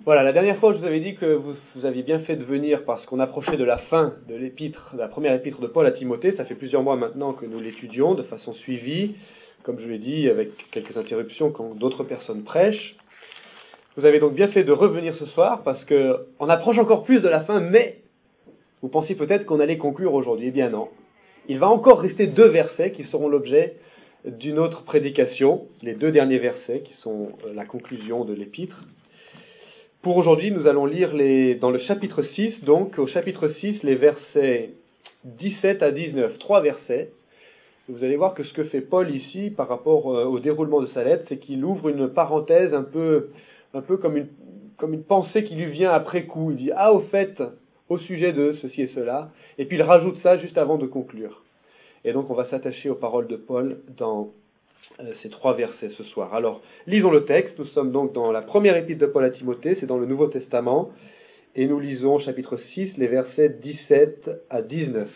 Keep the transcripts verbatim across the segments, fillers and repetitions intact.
Voilà, la dernière fois, je vous avais dit que vous, vous aviez bien fait de venir parce qu'on approchait de la fin de l'épître, de la première épître de Paul à Timothée. Ça fait plusieurs mois maintenant que nous l'étudions de façon suivie, comme je l'ai dit, avec quelques interruptions quand d'autres personnes prêchent. Vous avez donc bien fait de revenir ce soir parce qu'on approche encore plus de la fin, mais vous pensiez peut-être qu'on allait conclure aujourd'hui. Eh bien non. Il va encore rester deux versets qui seront l'objet d'une autre prédication, les deux derniers versets qui sont la conclusion de l'épître. Pour aujourd'hui, nous allons lire les, dans le chapitre six, donc au chapitre six, les versets dix-sept à dix-neuf, trois versets. Vous allez voir que ce que fait Paul ici par rapport au déroulement de sa lettre, c'est qu'il ouvre une parenthèse un peu, un peu comme, une, comme une pensée qui lui vient après coup. Il dit « Ah, au fait, au sujet de ceci et cela », et puis il rajoute ça juste avant de conclure. Et donc on va s'attacher aux paroles de Paul dans euh, ces trois versets ce soir. Alors, lisons le texte. Nous sommes donc dans la première épître de Paul à Timothée, c'est dans le Nouveau Testament, et nous lisons chapitre six, les versets dix-sept à dix-neuf.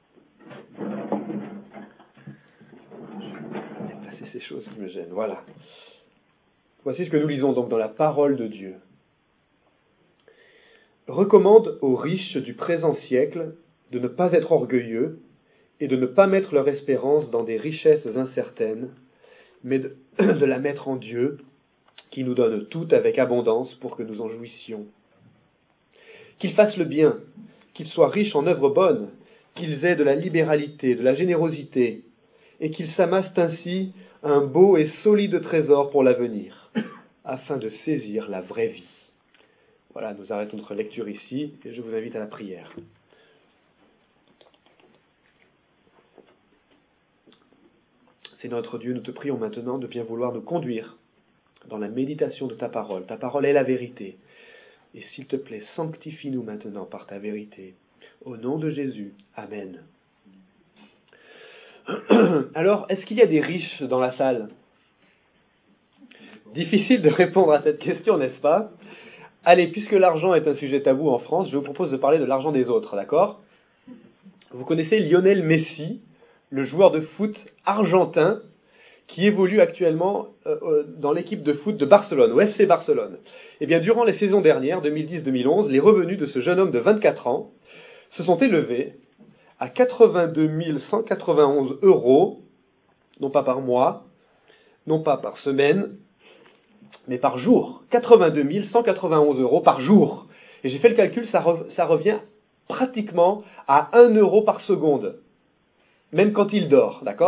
Déplacer ces choses qui me gênent, voilà. Voici ce que nous lisons donc dans la parole de Dieu. Recommande aux riches du présent siècle de ne pas être orgueilleux et de ne pas mettre leur espérance dans des richesses incertaines, mais de, de la mettre en Dieu, qui nous donne tout avec abondance pour que nous en jouissions. Qu'ils fassent le bien, qu'ils soient riches en œuvres bonnes, qu'ils aient de la libéralité, de la générosité, et qu'ils s'amassent ainsi un beau et solide trésor pour l'avenir, afin de saisir la vraie vie. Voilà, nous arrêtons notre lecture ici, et je vous invite à la prière. Seigneur notre Dieu, nous te prions maintenant de bien vouloir nous conduire dans la méditation de ta parole. Ta parole est la vérité. Et s'il te plaît, sanctifie-nous maintenant par ta vérité. Au nom de Jésus. Amen. Alors, est-ce qu'il y a des riches dans la salle ? Difficile de répondre à cette question, n'est-ce pas ? Allez, puisque l'argent est un sujet tabou en France, je vous propose de parler de l'argent des autres, d'accord ? Vous connaissez Lionel Messi, le joueur de foot argentin, qui évolue actuellement euh, dans l'équipe de foot de Barcelone, au F C Barcelone. Eh bien, durant les saisons dernières, deux mille dix deux mille onze, les revenus de ce jeune homme de vingt-quatre ans se sont élevés à quatre-vingt-deux mille cent quatre-vingt-onze euros, non pas par mois, non pas par semaine, mais par jour. quatre-vingt-deux mille cent quatre-vingt-onze euros par jour. Et j'ai fait le calcul, ça, re, ça revient pratiquement à un euro par seconde, même quand il dort, d'accord ?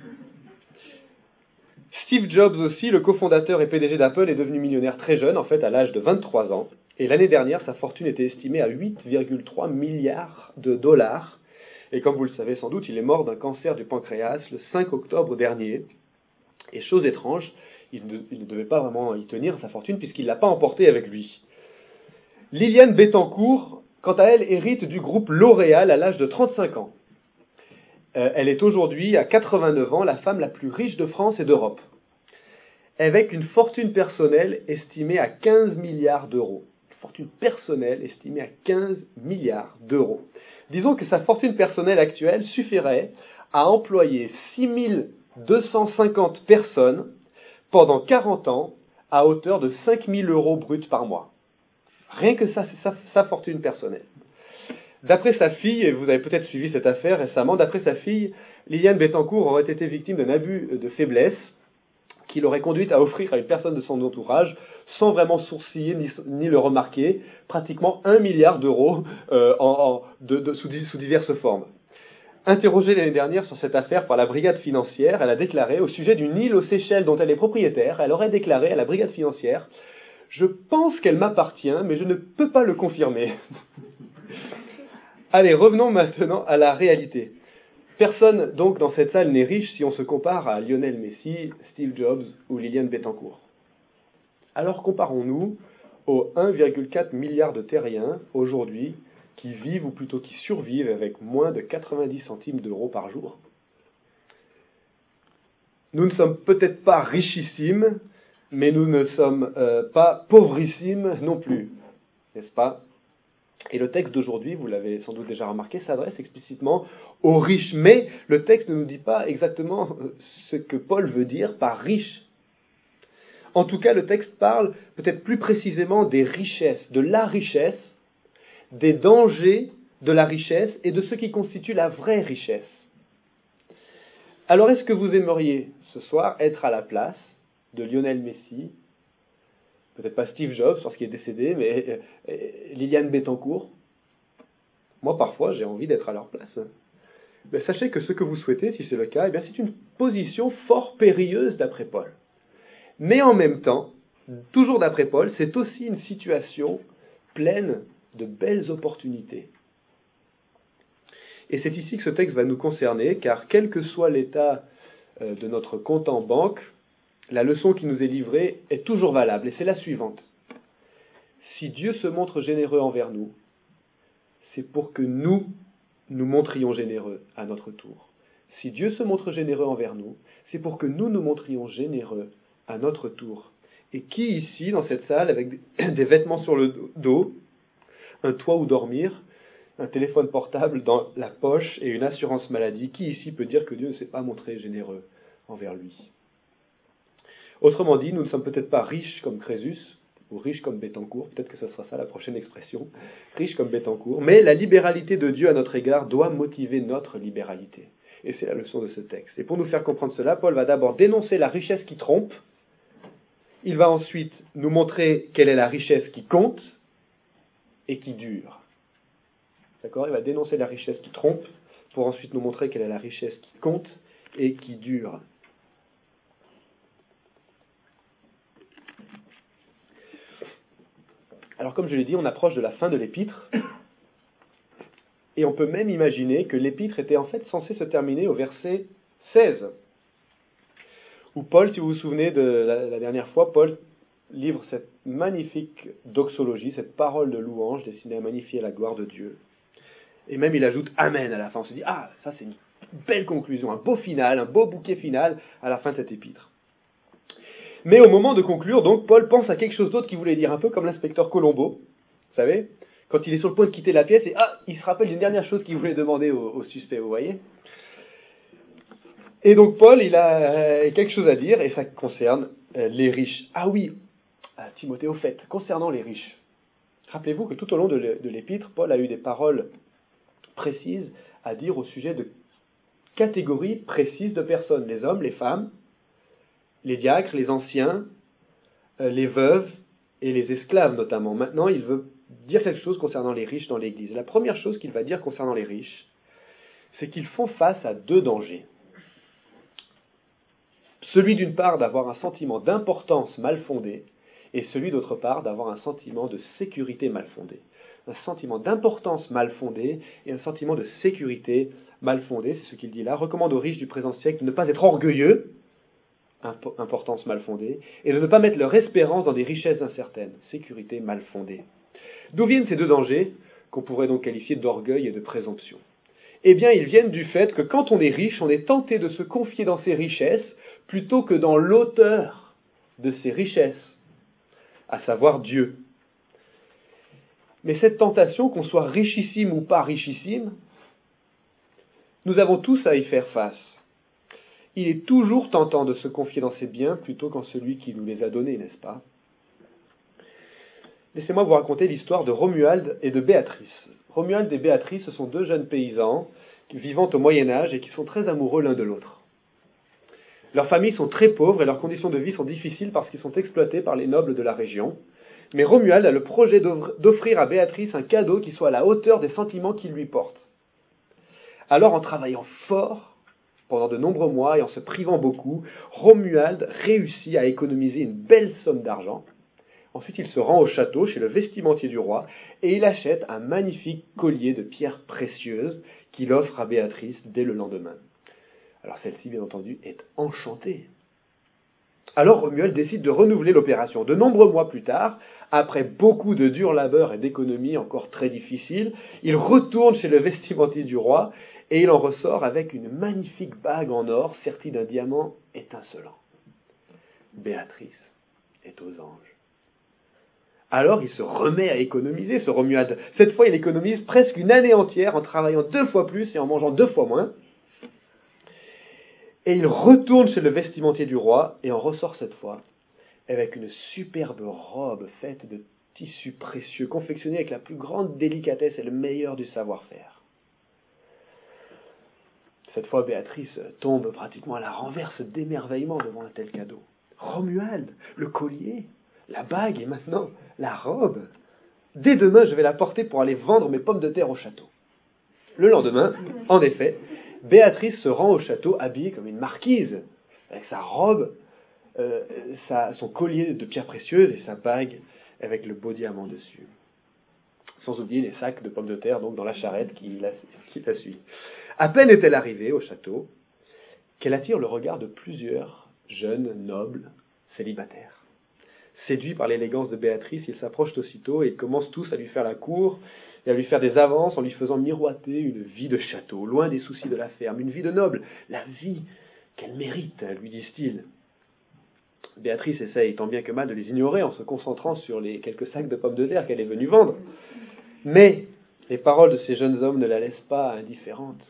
Steve Jobs aussi, le cofondateur et P D G d'Apple, est devenu millionnaire très jeune, en fait à l'âge de vingt-trois ans. Et l'année dernière, sa fortune était estimée à huit virgule trois milliards de dollars. Et comme vous le savez sans doute, il est mort d'un cancer du pancréas le cinq octobre dernier. Et chose étrange, il ne, il ne devait pas vraiment y tenir sa fortune puisqu'il ne l'a pas emportée avec lui. Liliane Bettencourt, quant à elle, hérite du groupe L'Oréal à l'âge de trente-cinq ans. Euh, elle est aujourd'hui, à quatre-vingt-neuf ans, la femme la plus riche de France et d'Europe, avec une fortune personnelle estimée à quinze milliards d'euros. Une fortune personnelle estimée à quinze milliards d'euros. Disons que sa fortune personnelle actuelle suffirait à employer six mille deux cent cinquante personnes pendant quarante ans à hauteur de cinq mille euros bruts par mois. Rien que ça, c'est sa, sa fortune personnelle. D'après sa fille, et vous avez peut-être suivi cette affaire récemment, d'après sa fille, Liliane Bettencourt aurait été victime d'un abus de faiblesse qui l'aurait conduite à offrir à une personne de son entourage, sans vraiment sourciller ni, ni le remarquer, pratiquement un milliard d'euros euh, en, en, de, de, sous, sous diverses formes. Interrogée l'année dernière sur cette affaire par la brigade financière, elle a déclaré, au sujet d'une île aux Seychelles dont elle est propriétaire, elle aurait déclaré à la brigade financière « Je pense qu'elle m'appartient, mais je ne peux pas le confirmer ». Allez, revenons maintenant à la réalité. Personne donc dans cette salle n'est riche si on se compare à Lionel Messi, Steve Jobs ou Liliane Bettencourt. Alors comparons-nous aux un virgule quatre milliard de terriens aujourd'hui qui vivent ou plutôt qui survivent avec moins de quatre-vingt-dix centimes d'euros par jour. Nous ne sommes peut-être pas richissimes, mais nous ne sommes euh, pas pauvrissimes non plus, n'est-ce pas ? Et le texte d'aujourd'hui, vous l'avez sans doute déjà remarqué, s'adresse explicitement aux riches. Mais le texte ne nous dit pas exactement ce que Paul veut dire par riche. En tout cas, le texte parle peut-être plus précisément des richesses, de la richesse, des dangers de la richesse et de ce qui constitue la vraie richesse. Alors, est-ce que vous aimeriez ce soir être à la place de Lionel Messi, peut-être pas Steve Jobs parce qu'il est décédé, mais euh, Liliane Bettencourt? Moi, parfois, j'ai envie d'être à leur place. Mais sachez que ce que vous souhaitez, si c'est le cas, eh bien, c'est une position fort périlleuse d'après Paul. Mais en même temps, toujours d'après Paul, c'est aussi une situation pleine de belles opportunités. Et c'est ici que ce texte va nous concerner, car quel que soit l'état euh, de notre compte en banque, la leçon qui nous est livrée est toujours valable, et c'est la suivante. Si Dieu se montre généreux envers nous, c'est pour que nous, nous montrions généreux à notre tour. Si Dieu se montre généreux envers nous, c'est pour que nous nous montrions généreux à notre tour. Et qui ici, dans cette salle, avec des vêtements sur le dos, un toit où dormir, un téléphone portable dans la poche et une assurance maladie, qui ici peut dire que Dieu ne s'est pas montré généreux envers lui? Autrement dit, nous ne sommes peut-être pas riches comme Crésus, ou riches comme Bettencourt, peut-être que ce sera ça la prochaine expression, riches comme Bettencourt, mais la libéralité de Dieu à notre égard doit motiver notre libéralité. Et c'est la leçon de ce texte. Et pour nous faire comprendre cela, Paul va d'abord dénoncer la richesse qui trompe, il va ensuite nous montrer quelle est la richesse qui compte et qui dure. D'accord ? Il va dénoncer la richesse qui trompe pour ensuite nous montrer quelle est la richesse qui compte et qui dure. Alors comme je l'ai dit, on approche de la fin de l'épître, et on peut même imaginer que l'épître était en fait censée se terminer au verset seize, où Paul, si vous vous souvenez de la, la dernière fois, Paul livre cette magnifique doxologie, cette parole de louange destinée à magnifier la gloire de Dieu. Et même il ajoute « Amen » à la fin. On se dit « Ah, ça c'est une belle conclusion, un beau final, un beau bouquet final à la fin de cette épître. » Mais au moment de conclure, donc, Paul pense à quelque chose d'autre qu'il voulait dire, un peu comme l'inspecteur Colombo, vous savez, quand il est sur le point de quitter la pièce, et ah, il se rappelle d'une dernière chose qu'il voulait demander au, au suspect, vous voyez. Et donc Paul, il a euh, quelque chose à dire, et ça concerne euh, les riches. Ah oui, ah, Timothée, au fait, concernant les riches, rappelez-vous que tout au long de l'épître, Paul a eu des paroles précises à dire au sujet de catégories précises de personnes, les hommes, les femmes, les diacres, les anciens, euh, les veuves et les esclaves notamment. Maintenant, il veut dire quelque chose concernant les riches dans l'Église. La première chose qu'il va dire concernant les riches, c'est qu'ils font face à deux dangers. Celui d'une part d'avoir un sentiment d'importance mal fondé, et celui d'autre part d'avoir un sentiment de sécurité mal fondé. Un sentiment d'importance mal fondé et un sentiment de sécurité mal fondé, c'est ce qu'il dit là, recommande aux riches du présent siècle de ne pas être orgueilleux, importance mal fondée, et de ne pas mettre leur espérance dans des richesses incertaines, sécurité mal fondée. D'où viennent ces deux dangers, qu'on pourrait donc qualifier d'orgueil et de présomption? Eh bien, ils viennent du fait que quand on est riche, on est tenté de se confier dans ses richesses plutôt que dans l'auteur de ces richesses, à savoir Dieu. Mais cette tentation, qu'on soit richissime ou pas richissime, nous avons tous à y faire face. Il est toujours tentant de se confier dans ses biens plutôt qu'en celui qui nous les a donnés, n'est-ce pas? Laissez-moi vous raconter l'histoire de Romuald et de Béatrice. Romuald et Béatrice, ce sont deux jeunes paysans vivant au Moyen-Âge et qui sont très amoureux l'un de l'autre. Leurs familles sont très pauvres et leurs conditions de vie sont difficiles parce qu'ils sont exploités par les nobles de la région. Mais Romuald a le projet d'offrir à Béatrice un cadeau qui soit à la hauteur des sentiments qu'il lui porte. Alors, en travaillant fort, pendant de nombreux mois et en se privant beaucoup, Romuald réussit à économiser une belle somme d'argent. Ensuite, il se rend au château, chez le vestimentier du roi, et il achète un magnifique collier de pierres précieuses qu'il offre à Béatrice dès le lendemain. Alors celle-ci, bien entendu, est enchantée. Alors Romuald décide de renouveler l'opération. De nombreux mois plus tard, après beaucoup de dur labeur et d'économies encore très difficiles, il retourne chez le vestimentier du roi et il en ressort avec une magnifique bague en or sertie d'un diamant étincelant. Béatrice est aux anges. Alors il se remet à économiser, ce Romuald. Cette fois, il économise presque une année entière en travaillant deux fois plus et en mangeant deux fois moins. Et il retourne chez le vestimentier du roi et en ressort cette fois avec une superbe robe faite de tissus précieux, confectionnée avec la plus grande délicatesse et le meilleur du savoir-faire. Cette fois, Béatrice tombe pratiquement à la renverse d'émerveillement devant un tel cadeau. Romuald, le collier, la bague et maintenant la robe. Dès demain, je vais la porter pour aller vendre mes pommes de terre au château. Le lendemain, en effet, Béatrice se rend au château habillée comme une marquise, avec sa robe, euh, sa, son collier de pierres précieuses et sa bague avec le beau diamant dessus. Sans oublier les sacs de pommes de terre donc dans la charrette qui la, qui la suit. À peine est-elle arrivée au château qu'elle attire le regard de plusieurs jeunes nobles célibataires. Séduits par l'élégance de Béatrice, ils s'approchent aussitôt et ils commencent tous à lui faire la cour et à lui faire des avances en lui faisant miroiter une vie de château, loin des soucis de la ferme, une vie de noble, la vie qu'elle mérite, lui disent-ils. Béatrice essaye tant bien que mal de les ignorer en se concentrant sur les quelques sacs de pommes de terre qu'elle est venue vendre. Mais les paroles de ces jeunes hommes ne la laissent pas indifférente.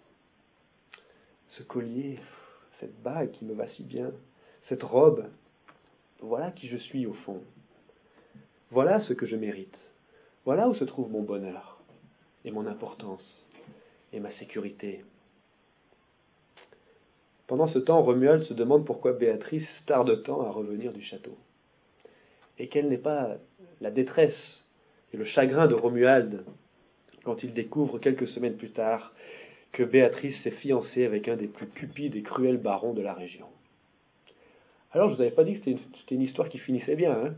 Ce collier, cette bague qui me va si bien, cette robe, voilà qui je suis au fond. Voilà ce que je mérite. Voilà où se trouve mon bonheur et mon importance et ma sécurité. Pendant ce temps, Romuald se demande pourquoi Béatrice tarde tant à revenir du château. Et quelle n'est pas la détresse et le chagrin de Romuald quand il découvre quelques semaines plus tard que Béatrice s'est fiancée avec un des plus cupides et cruels barons de la région. Alors, je ne vous avais pas dit que c'était une, c'était une histoire qui finissait bien, hein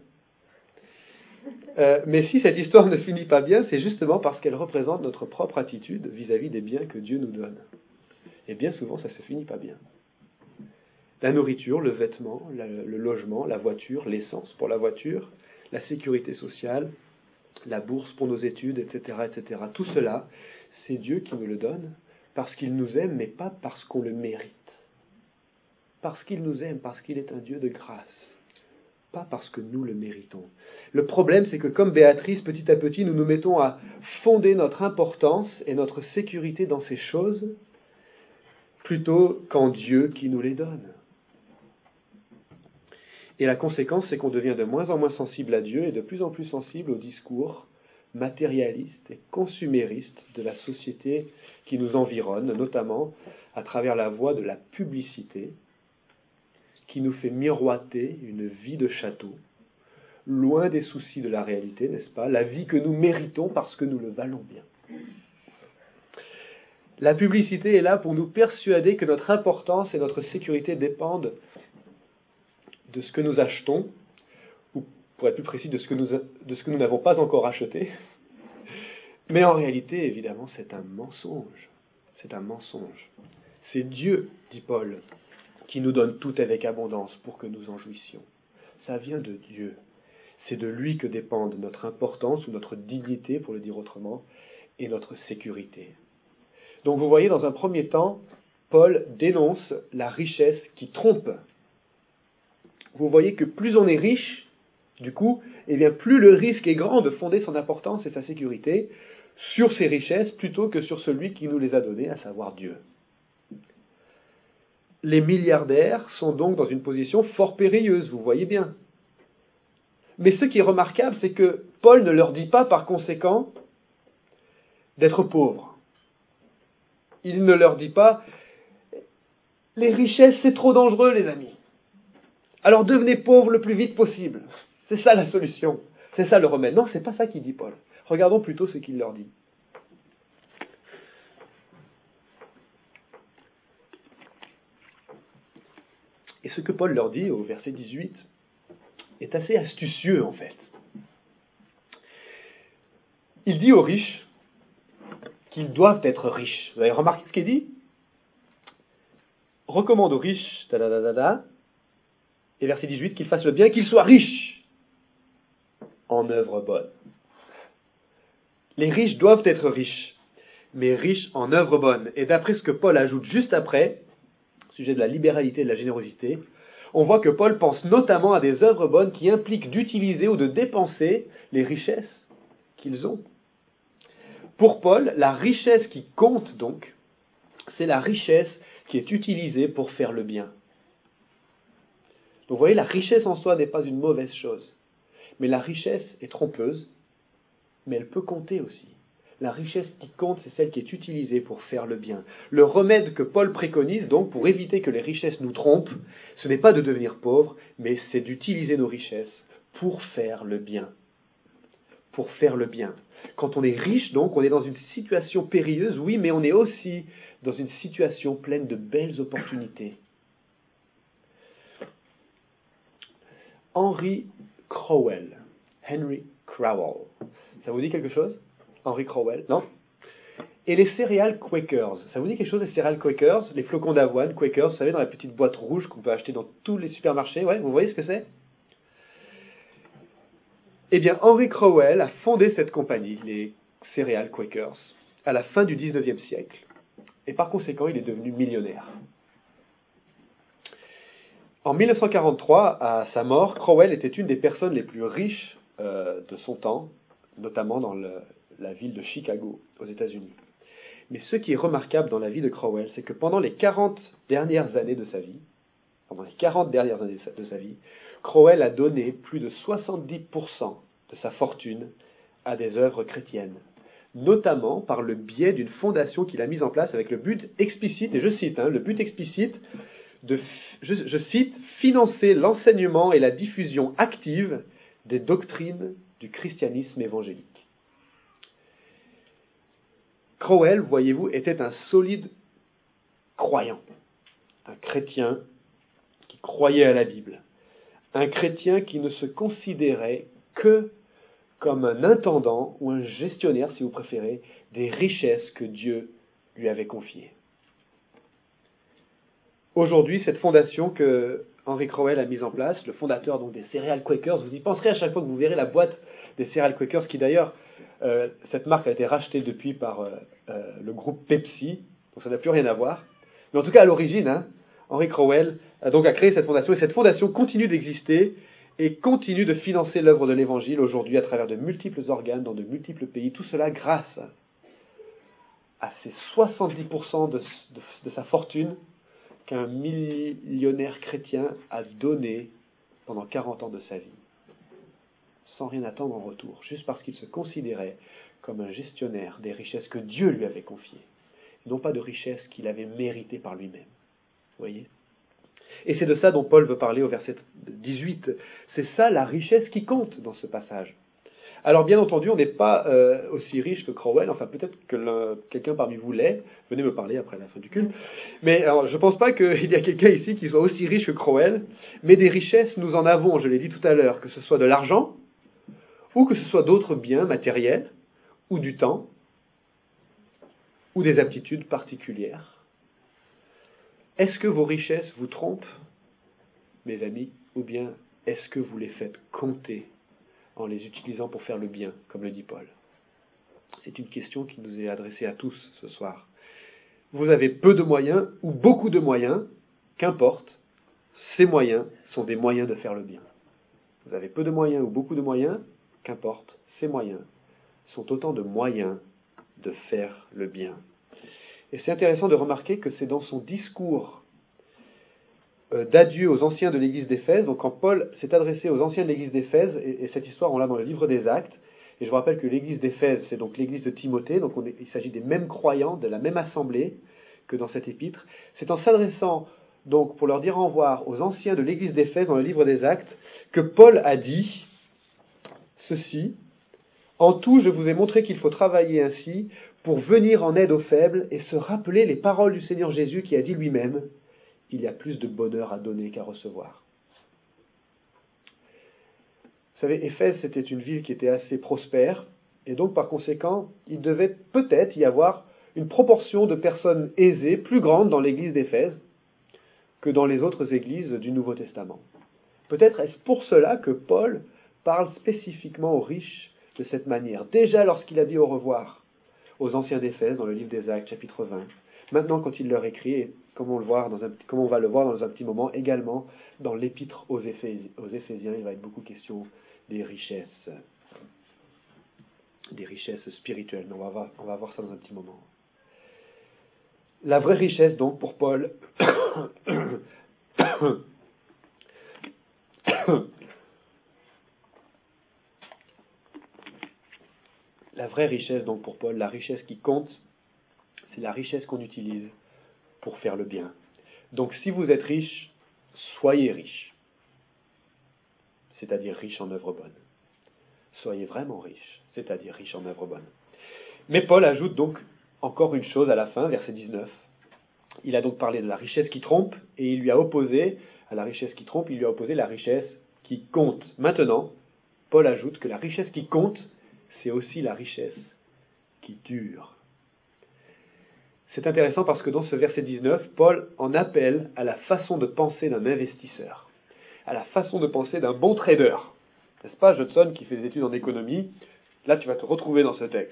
euh, mais si cette histoire ne finit pas bien, c'est justement parce qu'elle représente notre propre attitude vis-à-vis des biens que Dieu nous donne. Et bien souvent, ça ne se finit pas bien. La nourriture, le vêtement, la, le logement, la voiture, l'essence pour la voiture, la sécurité sociale, la bourse pour nos études, et cetera, et cetera. Tout cela, c'est Dieu qui nous le donne parce qu'il nous aime, mais pas parce qu'on le mérite. Parce qu'il nous aime, parce qu'il est un Dieu de grâce. Pas parce que nous le méritons. Le problème, c'est que comme Béatrice, petit à petit, nous nous mettons à fonder notre importance et notre sécurité dans ces choses plutôt qu'en Dieu qui nous les donne. Et la conséquence, c'est qu'on devient de moins en moins sensible à Dieu et de plus en plus sensible au discours matérialiste et consumériste de la société qui nous environne, notamment à travers la voie de la publicité, qui nous fait miroiter une vie de château, loin des soucis de la réalité, n'est-ce pas? La vie que nous méritons parce que nous le valons bien. La publicité est là pour nous persuader que notre importance et notre sécurité dépendent de ce que nous achetons, ou pour être plus précis, de ce que nous, de ce que nous n'avons pas encore acheté. Mais en réalité, évidemment, c'est un mensonge. C'est un mensonge. C'est Dieu, dit Paul, qui nous donne tout avec abondance pour que nous en jouissions. Ça vient de Dieu. C'est de lui que dépendent notre importance ou notre dignité, pour le dire autrement, et notre sécurité. Donc vous voyez, dans un premier temps, Paul dénonce la richesse qui trompe. Vous voyez que plus on est riche, du coup, eh bien plus le risque est grand de fonder son importance et sa sécurité sur ces richesses plutôt que sur celui qui nous les a données, à savoir Dieu. Les milliardaires sont donc dans une position fort périlleuse, vous voyez bien. Mais ce qui est remarquable, c'est que Paul ne leur dit pas par conséquent d'être pauvres. Il ne leur dit pas « Les richesses, c'est trop dangereux, les amis. Alors devenez pauvres le plus vite possible. C'est ça la solution. C'est ça le remède. » Non, c'est pas ça qu'il dit Paul. Regardons plutôt ce qu'il leur dit. Et ce que Paul leur dit au verset dix-huit est assez astucieux en fait. Il dit aux riches qu'ils doivent être riches. Vous avez remarqué ce qu'il dit? Recommande aux riches, tadadadada, et verset dix-huit, qu'ils fassent le bien, qu'ils soient riches en œuvres bonnes. Les riches doivent être riches, mais riches en œuvres bonnes. Et d'après ce que Paul ajoute juste après, au sujet de la libéralité et de la générosité, on voit que Paul pense notamment à des œuvres bonnes qui impliquent d'utiliser ou de dépenser les richesses qu'ils ont. Pour Paul, la richesse qui compte donc, c'est la richesse qui est utilisée pour faire le bien. Donc vous voyez, la richesse en soi n'est pas une mauvaise chose. Mais la richesse est trompeuse, mais elle peut compter aussi. La richesse qui compte, c'est celle qui est utilisée pour faire le bien. Le remède que Paul préconise, donc, pour éviter que les richesses nous trompent, ce n'est pas de devenir pauvre, mais c'est d'utiliser nos richesses pour faire le bien. Pour faire le bien. Quand on est riche, donc, on est dans une situation périlleuse, oui, mais on est aussi dans une situation pleine de belles opportunités. Henry Crowell. Henry Crowell. Ça vous dit quelque chose? Henry Crowell, non? Et les céréales Quakers. Ça vous dit quelque chose, les céréales Quakers? Les flocons d'avoine Quakers, vous savez, dans la petite boîte rouge qu'on peut acheter dans tous les supermarchés. Ouais, vous voyez ce que c'est? Eh bien, Henry Crowell a fondé cette compagnie, les céréales Quakers, à la fin du dix-neuvième siècle. Et par conséquent, il est devenu millionnaire. En mille neuf cent quarante-trois, à sa mort, Crowell était une des personnes les plus riches euh, de son temps, notamment dans le, la ville de Chicago, aux États-Unis. Mais ce qui est remarquable dans la vie de Crowell, c'est que pendant les quarante dernières années de sa vie, pendant les quarante dernières années de sa vie, Crowell a donné plus de soixante-dix pour cent de sa fortune à des œuvres chrétiennes, notamment par le biais d'une fondation qu'il a mise en place avec le but explicite, et je cite, hein, le but explicite de, je, je cite, financer l'enseignement et la diffusion active des doctrines du christianisme évangélique. Crowell, voyez-vous, était un solide croyant, un chrétien qui croyait à la Bible, un chrétien qui ne se considérait que comme un intendant ou un gestionnaire, si vous préférez, des richesses que Dieu lui avait confiées. Aujourd'hui, cette fondation que Henry Crowell a mise en place, le fondateur donc, des céréales Quakers, vous y penserez à chaque fois que vous verrez la boîte des céréales Quakers, qui d'ailleurs, euh, cette marque a été rachetée depuis par euh, euh, le groupe Pepsi, donc ça n'a plus rien à voir. Mais en tout cas, à l'origine, hein, Henry Crowell a donc a créé cette fondation, et cette fondation continue d'exister et continue de financer l'œuvre de l'Évangile aujourd'hui à travers de multiples organes dans de multiples pays. Tout cela grâce à ces soixante-dix pour cent de, de, de sa fortune qu'un millionnaire chrétien a donné pendant quarante ans de sa vie, sans rien attendre en retour, juste parce qu'il se considérait comme un gestionnaire des richesses que Dieu lui avait confiées, non pas de richesses qu'il avait méritées par lui-même. Vous voyez ? Et c'est de ça dont Paul veut parler au verset dix-huit. C'est ça la richesse qui compte dans ce passage. Alors bien entendu, on n'est pas euh, aussi riche que Crowell, enfin peut-être que le, quelqu'un parmi vous l'est, venez me parler après la fin du culte, mais alors, je ne pense pas qu'il y a quelqu'un ici qui soit aussi riche que Crowell, mais des richesses nous en avons, je l'ai dit tout à l'heure, que ce soit de l'argent, ou que ce soit d'autres biens matériels, ou du temps, ou des aptitudes particulières. Est-ce que vos richesses vous trompent, mes amis, ou bien est-ce que vous les faites compter en les utilisant pour faire le bien, comme le dit Paul? C'est une question qui nous est adressée à tous ce soir. Vous avez peu de moyens ou beaucoup de moyens, qu'importe, ces moyens sont des moyens de faire le bien. Vous avez peu de moyens ou beaucoup de moyens, qu'importe, ces moyens sont autant de moyens de faire le bien. Et c'est intéressant de remarquer que c'est dans son discours d'adieu aux anciens de l'église d'Éphèse, donc quand Paul s'est adressé aux anciens de l'église d'Éphèse, et, et cette histoire on l'a dans le livre des Actes, et je vous rappelle que l'église d'Éphèse c'est donc l'église de Timothée, donc on est, il s'agit des mêmes croyants, de la même assemblée que dans cet épître, c'est en s'adressant donc pour leur dire au revoir aux anciens de l'église d'Éphèse dans le livre des Actes, que Paul a dit ceci: en tout je vous ai montré qu'il faut travailler ainsi pour venir en aide aux faibles et se rappeler les paroles du Seigneur Jésus qui a dit lui-même: il y a plus de bonheur à donner qu'à recevoir. Vous savez, Éphèse, c'était une ville qui était assez prospère, et donc par conséquent, il devait peut-être y avoir une proportion de personnes aisées plus grande dans l'église d'Éphèse que dans les autres églises du Nouveau Testament. Peut-être est-ce pour cela que Paul parle spécifiquement aux riches de cette manière. Déjà lorsqu'il a dit au revoir aux anciens d'Éphèse dans le livre des Actes, chapitre vingt. Maintenant, quand il leur écrit, et comme on, le voit dans un, comme on va le voir dans un petit moment, également dans l'épître aux, Éphés, aux Éphésiens, il va être beaucoup question des richesses, des richesses spirituelles. Mais on va voir, on va voir ça dans un petit moment. La vraie richesse, donc, pour Paul, La vraie richesse, donc pour Paul, la richesse qui compte, c'est la richesse qu'on utilise pour faire le bien. Donc si vous êtes riche, soyez riche, c'est-à-dire riche en œuvres bonnes. Soyez vraiment riche, c'est-à-dire riche en œuvres bonnes. Mais Paul ajoute donc encore une chose à la fin, verset dix-neuf. Il a donc parlé de la richesse qui trompe, et il lui a opposé, à la richesse qui trompe, il lui a opposé la richesse qui compte. Maintenant, Paul ajoute que la richesse qui compte, c'est aussi la richesse qui dure. C'est intéressant parce que dans ce verset dix-neuf, Paul en appelle à la façon de penser d'un investisseur, à la façon de penser d'un bon trader. N'est-ce pas, Judson, qui fait des études en économie? Là, tu vas te retrouver dans ce texte.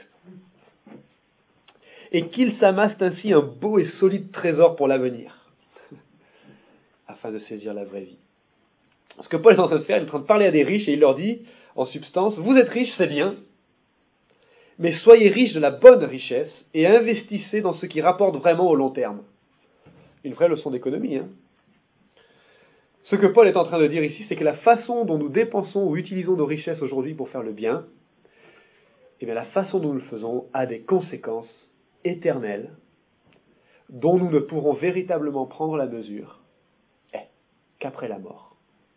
Et qu'il s'amasse ainsi un beau et solide trésor pour l'avenir, afin de saisir la vraie vie. Ce que Paul est en train de faire, il est en train de parler à des riches et il leur dit, en substance, vous êtes riches, c'est bien, mais soyez riches de la bonne richesse et investissez dans ce qui rapporte vraiment au long terme. Une vraie leçon d'économie, hein. Ce que Paul est en train de dire ici, c'est que la façon dont nous dépensons ou utilisons nos richesses aujourd'hui pour faire le bien, eh bien la façon dont nous le faisons a des conséquences éternelles dont nous ne pourrons véritablement prendre la mesure eh, qu'après la mort.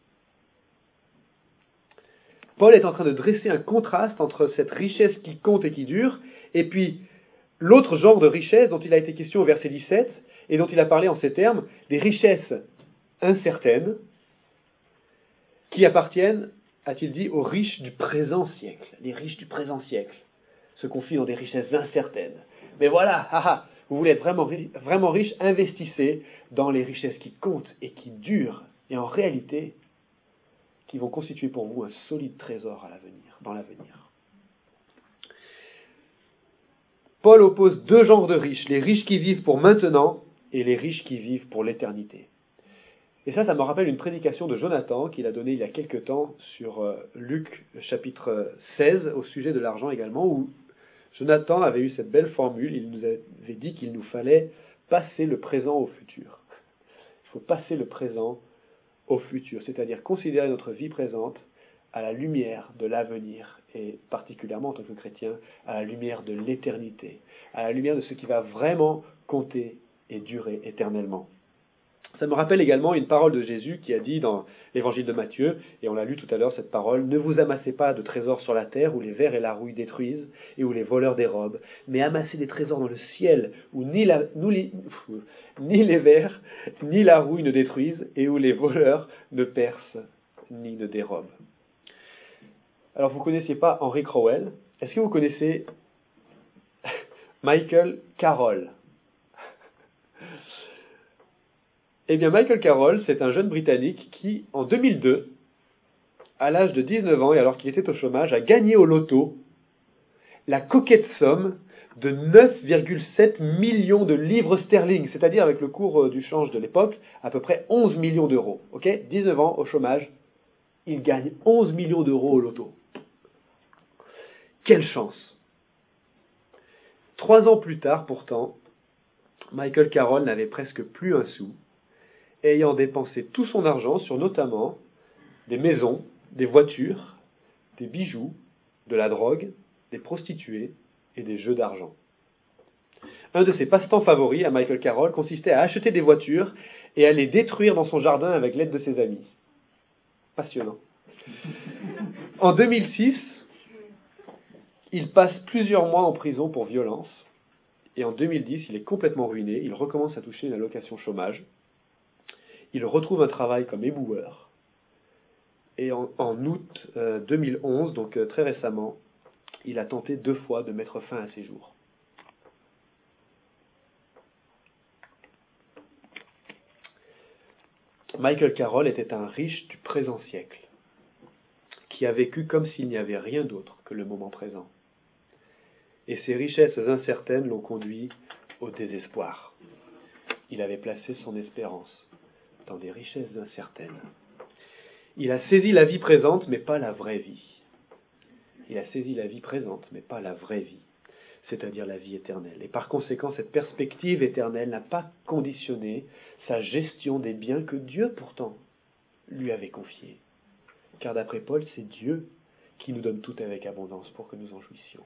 Paul est en train de dresser un contraste entre cette richesse qui compte et qui dure, et puis l'autre genre de richesse dont il a été question au verset dix-sept, et dont il a parlé en ces termes, des richesses incertaines, qui appartiennent, a-t-il dit, aux riches du présent siècle. Les riches du présent siècle se confient dans des richesses incertaines. Mais voilà, haha, vous voulez être vraiment, vraiment riche, investissez dans les richesses qui comptent et qui durent, et en réalité, qui vont constituer pour vous un solide trésor à l'avenir, dans l'avenir. Paul oppose deux genres de riches, les riches qui vivent pour maintenant et les riches qui vivent pour l'éternité. Et ça, ça me rappelle une prédication de Jonathan qu'il a donnée il y a quelque temps sur euh, Luc chapitre seize, au sujet de l'argent également, où Jonathan avait eu cette belle formule, il nous avait dit qu'il nous fallait passer le présent au futur. Il faut passer le présent au futur, c'est-à-dire considérer notre vie présente à la lumière de l'avenir, et particulièrement en tant que chrétien, à la lumière de l'éternité, à la lumière de ce qui va vraiment compter et durer éternellement. Ça me rappelle également une parole de Jésus qui a dit dans l'évangile de Matthieu, et on l'a lu tout à l'heure cette parole, « Ne vous amassez pas de trésors sur la terre où les vers et la rouille détruisent et où les voleurs dérobent, mais amassez des trésors dans le ciel où ni, la, nous, ni, ni les vers ni la rouille ne détruisent et où les voleurs ne percent ni ne dérobent. » Alors vous ne connaissiez pas Henry Crowell? Est-ce que vous connaissez Michael Carroll? Eh bien, Michael Carroll, c'est un jeune Britannique qui, en deux mille deux, à l'âge de dix-neuf ans, et alors qu'il était au chômage, a gagné au loto la coquette somme de neuf virgule sept millions de livres sterling, c'est-à-dire avec le cours du change de l'époque, à peu près onze millions d'euros. Ok, dix-neuf ans au chômage, il gagne onze millions d'euros au loto. Quelle chance! Trois ans plus tard, pourtant, Michael Carroll n'avait presque plus un sou, ayant dépensé tout son argent sur notamment des maisons, des voitures, des bijoux, de la drogue, des prostituées et des jeux d'argent. Un de ses passe-temps favoris à Michael Carroll consistait à acheter des voitures et à les détruire dans son jardin avec l'aide de ses amis. Passionnant. En deux mille six, il passe plusieurs mois en prison pour violence, et en deux mille dix, il est complètement ruiné, il recommence à toucher une allocation chômage. Il retrouve un travail comme éboueur. Et en, en août euh, deux mille onze, donc euh, très récemment, il a tenté deux fois de mettre fin à ses jours. Michael Carroll était un riche du présent siècle, qui a vécu comme s'il n'y avait rien d'autre que le moment présent. Et ses richesses incertaines l'ont conduit au désespoir. Il avait placé son espérance dans des richesses incertaines. Il a saisi la vie présente, mais pas la vraie vie. Il a saisi la vie présente, mais pas la vraie vie, c'est-à-dire la vie éternelle. Et par conséquent, cette perspective éternelle n'a pas conditionné sa gestion des biens que Dieu pourtant lui avait confiés. car d'après Paul, c'est Dieu qui nous donne tout avec abondance pour que nous en jouissions.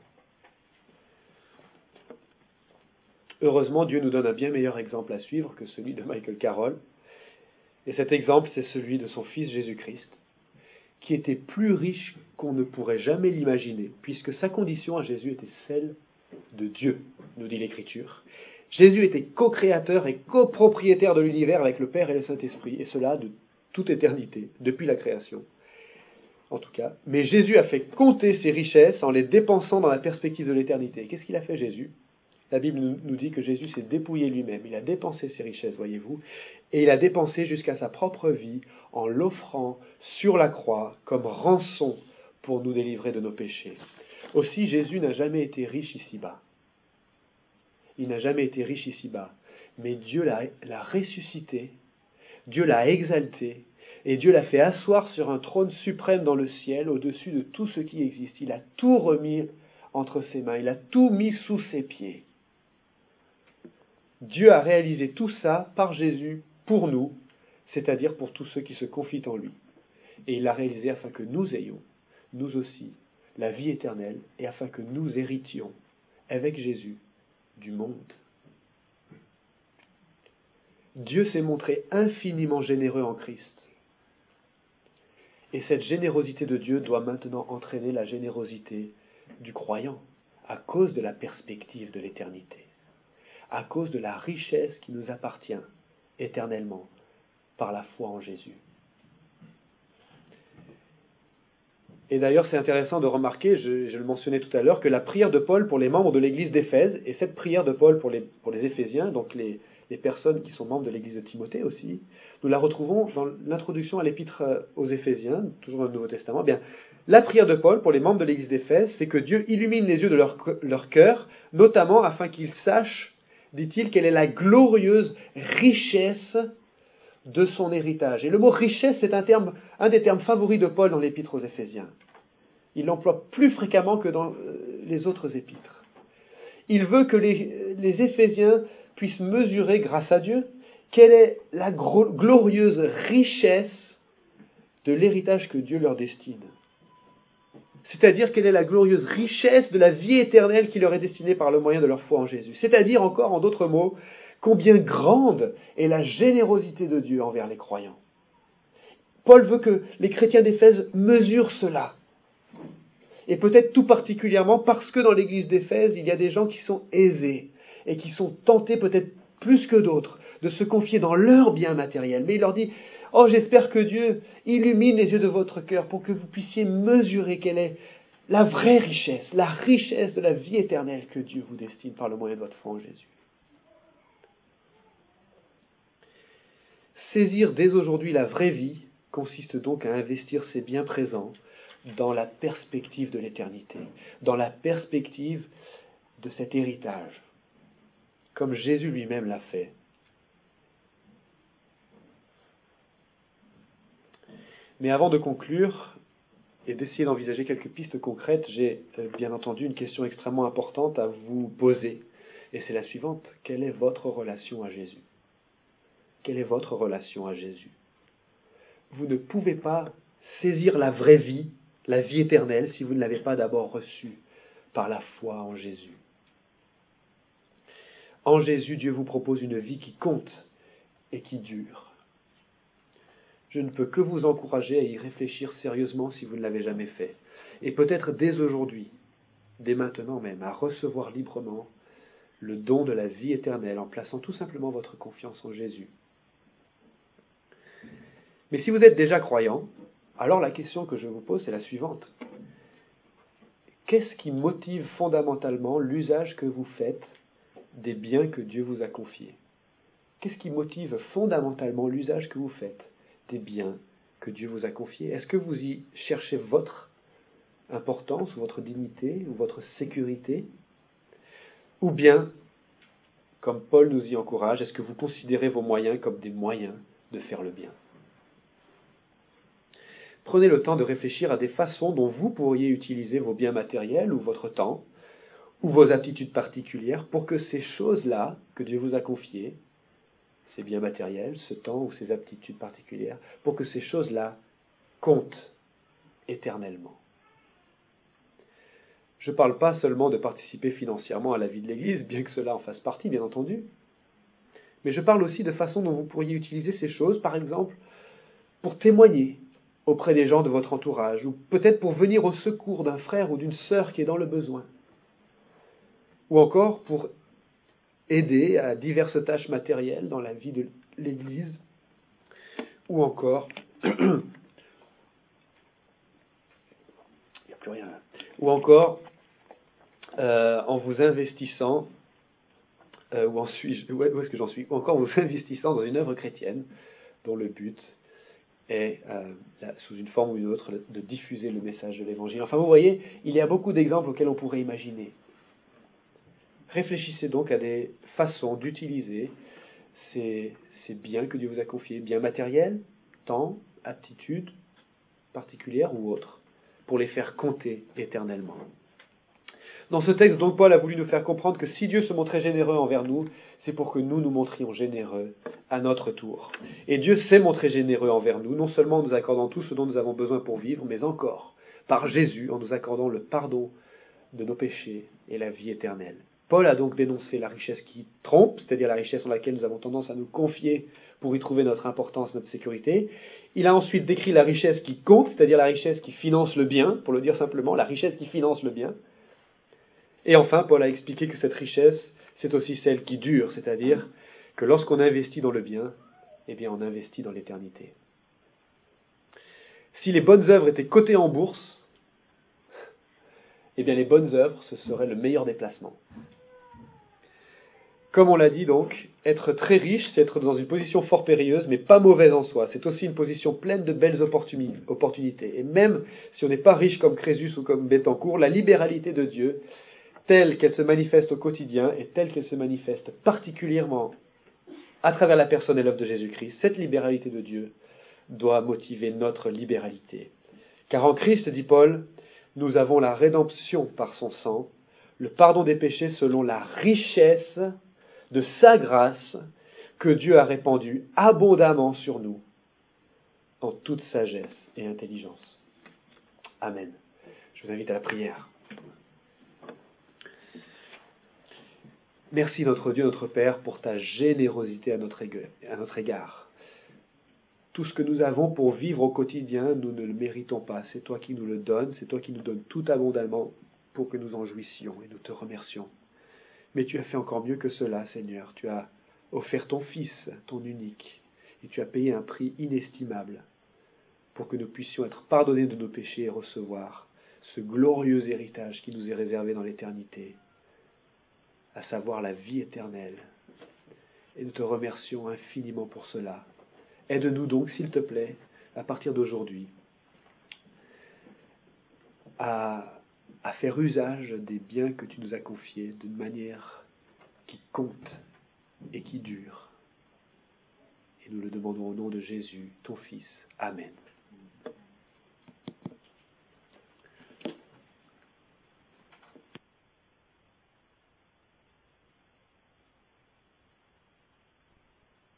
Heureusement, Dieu nous donne un bien meilleur exemple à suivre que celui de Michael Carroll. Et cet exemple, c'est celui de son Fils Jésus-Christ, qui était plus riche qu'on ne pourrait jamais l'imaginer, puisque sa condition à Jésus était celle de Dieu, nous dit l'Écriture. Jésus était co-créateur et copropriétaire de l'univers avec le Père et le Saint-Esprit, et cela de toute éternité, depuis la création, en tout cas. Mais Jésus a fait compter ses richesses en les dépensant dans la perspective de l'éternité. Qu'est-ce qu'il a fait, Jésus ? La Bible nous dit que Jésus s'est dépouillé lui-même, il a dépensé ses richesses, voyez-vous, et il a dépensé jusqu'à sa propre vie en l'offrant sur la croix comme rançon pour nous délivrer de nos péchés. Aussi, Jésus n'a jamais été riche ici-bas. Il n'a jamais été riche ici-bas, mais Dieu l'a, l'a ressuscité, Dieu l'a exalté, et Dieu l'a fait asseoir sur un trône suprême dans le ciel, au-dessus de tout ce qui existe. Il a tout remis entre ses mains, il a tout mis sous ses pieds. Dieu a réalisé tout ça par Jésus pour nous, c'est-à-dire pour tous ceux qui se confient en lui. Et il l'a réalisé afin que nous ayons, nous aussi, la vie éternelle, et afin que nous héritions, avec Jésus, du monde. Dieu s'est montré infiniment généreux en Christ. Et cette générosité de Dieu doit maintenant entraîner la générosité du croyant, à cause de la perspective de l'éternité, à cause de la richesse qui nous appartient éternellement par la foi en Jésus. Et d'ailleurs, c'est intéressant de remarquer, je, je le mentionnais tout à l'heure, que la prière de Paul pour les membres de l'église d'Éphèse, et cette prière de Paul pour les, pour les Éphésiens, donc les, les personnes qui sont membres de l'église de Timothée aussi, nous la retrouvons dans l'introduction à l'épître aux Éphésiens, toujours dans le Nouveau Testament. Eh bien, la prière de Paul pour les membres de l'église d'Éphèse, c'est que Dieu illumine les yeux de leur, leur cœur, notamment afin qu'ils sachent, dit-il, quelle est la glorieuse richesse de son héritage. Et le mot richesse, c'est un terme, un des termes favoris de Paul dans l'épître aux Éphésiens. Il l'emploie plus fréquemment que dans les autres épîtres. Il veut que les, les Éphésiens puissent mesurer, grâce à Dieu, quelle est la gro- glorieuse richesse de l'héritage que Dieu leur destine. C'est-à-dire quelle est la glorieuse richesse de la vie éternelle qui leur est destinée par le moyen de leur foi en Jésus. C'est-à-dire, encore en d'autres mots, combien grande est la générosité de Dieu envers les croyants. Paul veut que les chrétiens d'Éphèse mesurent cela. Et peut-être tout particulièrement parce que dans l'église d'Éphèse, il y a des gens qui sont aisés et qui sont tentés peut-être plus que d'autres de se confier dans leurs biens matériels. Mais il leur dit, oh, j'espère que Dieu illumine les yeux de votre cœur pour que vous puissiez mesurer quelle est la vraie richesse, la richesse de la vie éternelle que Dieu vous destine par le moyen de votre foi en Jésus. Saisir dès aujourd'hui la vraie vie consiste donc à investir ses biens présents dans la perspective de l'éternité, dans la perspective de cet héritage, comme Jésus lui-même l'a fait. Mais avant de conclure et d'essayer d'envisager quelques pistes concrètes, j'ai bien entendu une question extrêmement importante à vous poser, et c'est la suivante. Quelle est votre relation à Jésus ? Quelle est votre relation à Jésus ? Vous ne pouvez pas saisir la vraie vie, la vie éternelle, si vous ne l'avez pas d'abord reçue par la foi en Jésus. En Jésus, Dieu vous propose une vie qui compte et qui dure. Je ne peux que vous encourager à y réfléchir sérieusement si vous ne l'avez jamais fait. Et peut-être dès aujourd'hui, dès maintenant même, à recevoir librement le don de la vie éternelle en plaçant tout simplement votre confiance en Jésus. Mais si vous êtes déjà croyant, alors la question que je vous pose est la suivante. Qu'est-ce qui motive fondamentalement l'usage que vous faites des biens que Dieu vous a confiés ? Qu'est-ce qui motive fondamentalement l'usage que vous faites des biens que Dieu vous a confiés ? Est-ce que vous y cherchez votre importance, ou votre dignité, ou votre sécurité ? Ou bien, comme Paul nous y encourage, est-ce que vous considérez vos moyens comme des moyens de faire le bien ? Prenez le temps de réfléchir à des façons dont vous pourriez utiliser vos biens matériels ou votre temps, ou vos aptitudes particulières, pour que ces choses-là que Dieu vous a confiées, ces biens matériels, ce temps ou ces aptitudes particulières, pour que ces choses-là comptent éternellement. Je ne parle pas seulement de participer financièrement à la vie de l'Église, bien que cela en fasse partie, bien entendu, mais je parle aussi de façon dont vous pourriez utiliser ces choses, par exemple, pour témoigner auprès des gens de votre entourage, ou peut-être pour venir au secours d'un frère ou d'une sœur qui est dans le besoin, ou encore pour aider à diverses tâches matérielles dans la vie de l'Église, ou encore, il n'y a plus rien là, ou encore euh, en vous investissant, euh, où en suis-je, où est-ce que j'en suis, ou encore en vous investissant dans une œuvre chrétienne dont le but est, euh, sous une forme ou une autre, de diffuser le message de l'Évangile. Enfin, vous voyez, il y a beaucoup d'exemples auxquels on pourrait imaginer. Réfléchissez donc à des façons d'utiliser ces, ces biens que Dieu vous a confiés, biens matériels, temps, aptitudes particulières ou autres, pour les faire compter éternellement. Dans ce texte, donc, Paul a voulu nous faire comprendre que si Dieu se montrait généreux envers nous, c'est pour que nous nous montrions généreux à notre tour. Et Dieu s'est montré généreux envers nous, non seulement en nous accordant tout ce dont nous avons besoin pour vivre, mais encore par Jésus, en nous accordant le pardon de nos péchés et la vie éternelle. Paul a donc dénoncé la richesse qui trompe, c'est-à-dire la richesse en laquelle nous avons tendance à nous confier pour y trouver notre importance, notre sécurité. Il a ensuite décrit la richesse qui compte, c'est-à-dire la richesse qui finance le bien, pour le dire simplement, la richesse qui finance le bien. Et enfin, Paul a expliqué que cette richesse, c'est aussi celle qui dure, c'est-à-dire que lorsqu'on investit dans le bien, eh bien on investit dans l'éternité. Si les bonnes œuvres étaient cotées en bourse, eh bien les bonnes œuvres, ce serait le meilleur des placements. Comme on l'a dit donc, être très riche, c'est être dans une position fort périlleuse, mais pas mauvaise en soi. C'est aussi une position pleine de belles opportunités. Et même si on n'est pas riche comme Crésus ou comme Bettencourt, la libéralité de Dieu, telle qu'elle se manifeste au quotidien et telle qu'elle se manifeste particulièrement à travers la personne et l'œuvre de Jésus-Christ, cette libéralité de Dieu doit motiver notre libéralité. Car en Christ, dit Paul, nous avons la rédemption par son sang, le pardon des péchés selon la richesse de sa grâce que Dieu a répandue abondamment sur nous, en toute sagesse et intelligence. Amen. Je vous invite à la prière. Merci notre Dieu, notre Père, pour ta générosité à notre égard. Tout ce que nous avons pour vivre au quotidien, nous ne le méritons pas. C'est toi qui nous le donnes, c'est toi qui nous donnes tout abondamment pour que nous en jouissions et nous te remercions. Mais tu as fait encore mieux que cela, Seigneur. Tu as offert ton Fils, ton unique, et tu as payé un prix inestimable pour que nous puissions être pardonnés de nos péchés et recevoir ce glorieux héritage qui nous est réservé dans l'éternité, à savoir la vie éternelle. Et nous te remercions infiniment pour cela. Aide-nous donc, s'il te plaît, à partir d'aujourd'hui, à, à faire usage des biens que tu nous as confiés d'une manière qui compte et qui dure. Et nous le demandons au nom de Jésus, ton Fils. Amen.